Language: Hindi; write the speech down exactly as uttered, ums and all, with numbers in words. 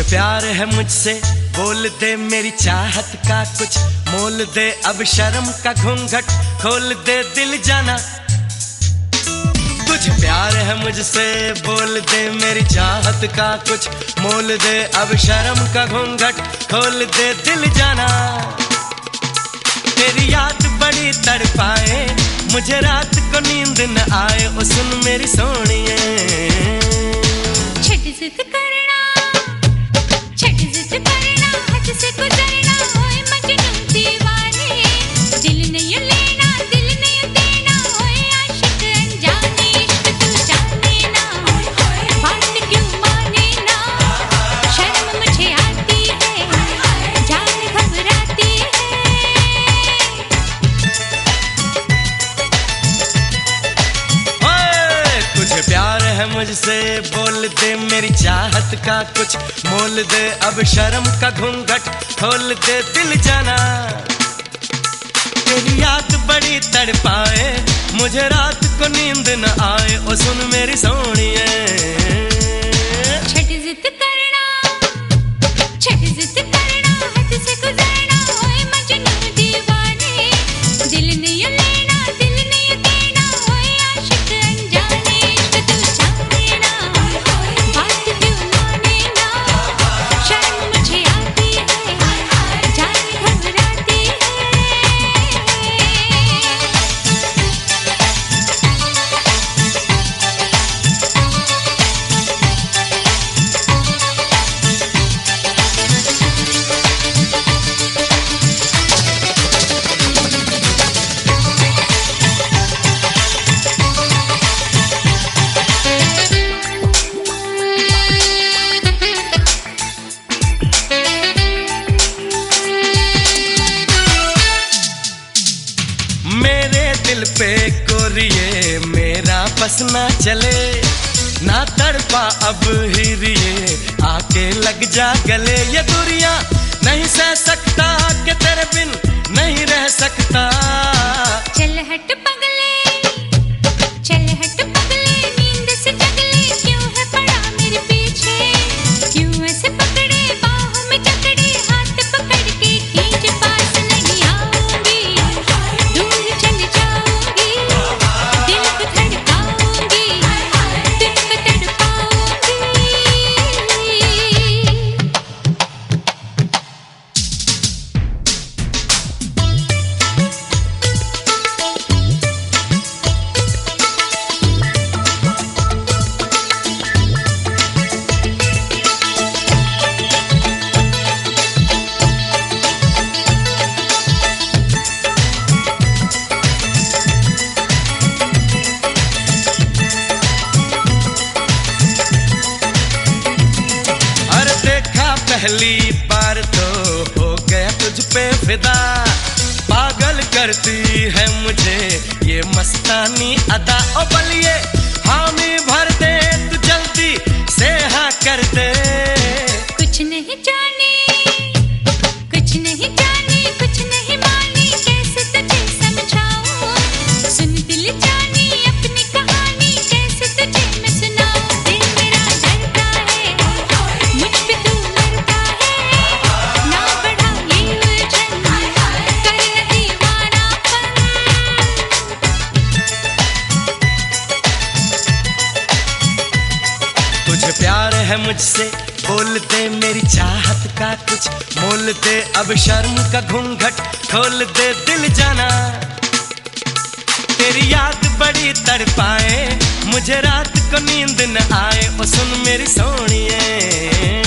प्यार है मुझसे बोल दे मेरी चाहत का कुछ मोल दे, अब शर्म का घूंघट खोल दे दिल जाना। तुझे प्यार है मुझसे बोल दे मेरी चाहत का कुछ मोल दे, अब शर्म का घूंघट खोल दे दिल जाना। तेरी याद बड़ी तड़पाए मुझे रात को नींद न आए, ओ सुन मेरी सोनिए। छट जिद करना छट जिद करना हद से गुजरना, ओए मजनू दीवाने दिल नहीं लेना दिल नहीं देना, ओए आशिक अनजाने इश्क तू जाने ना, बात क्यों माने ना, शर्म मुझे आती है जान घबराती है। तुझे प्यार है मुझसे बोल दे मेरी चाहत का कुछ मोल दे, अब शर्म का घूंघट खोल दे दिल जाना। तेरी याद बड़ी तड़पाए मुझे रात को नींद न आए, ओ सुन मेरी सोनिए। छट जिद करना छट जिद करना हद से गुजरना, ओए मजनू दीवाने दिल नहीं लेना दिल नहीं देना, ओए आशिक अनजाने इश्क तू जाने ना, बात क्यों माने ना, शर्म मुझे आती है जान घबराती है। मेरे दिल पे कोरिए मेरा बस ना चले, ना तड़पा अब हिरिए आके लग जा गले। ये दूरियां नहीं सह सकता कि तेरे बिन नहीं रह सकता। चल हट पगले चल हट पगले नींद से जगले, क्यों है पड़ा मेरे पीछे, क्यों ऐसे पकड़े बाहों में जकड़े, हाथ पकड़ के खींच पास नहीं आऊंगी, दूर चल जाऊंगी, दिल को धड़काऊंगी तुझको तड़पाऊंगी। अरे देखा पहली बार तो हो गया तुझ पे फिदा, पागल करती है मुझे ये मस्तानी अदा। ओ बलिए हामी भर दे तू जल्दी से हाँ कर दे। कुछ नहीं जाने कुछ नहीं जाने कुछ नहीं माने, कैसे तुझे समझाऊं, सुन दिल जाने अपनी कहानी, कैसे तुझे मैं सुनाऊं। दिल मेरा डरता है मुझ पे तू मरता है, ना बढ़ा ये उलझन कर न दीवानापन। तुझे प्यार है मुझसे बोल दे मेरी चाहत का कुछ मोल दे, अब शर्म का घूंघट खोल दे दिल जाना। तेरी याद बड़ी तड़पाए मुझे रात को नींद न आए, ओ सुन मेरी सोनिए।